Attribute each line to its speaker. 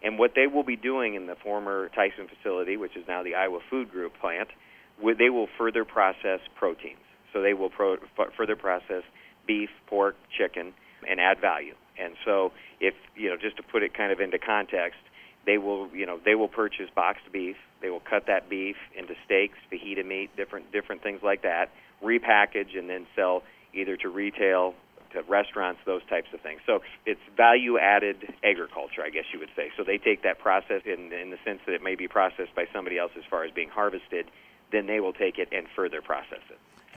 Speaker 1: And what they will be doing in the former Tyson facility, which is now the Iowa Food Group plant, they will further process proteins. So they will further process beef, pork, chicken, and add value. And so if, just to put it kind of into context, they will purchase boxed beef. They will cut that beef into steaks, fajita meat, different things like that, repackage, and then sell either to retail, to restaurants, those types of things. So it's value-added agriculture, I guess you would say. So they take that process in the sense that it may be processed by somebody else as far as being harvested, then they will take it and further process it.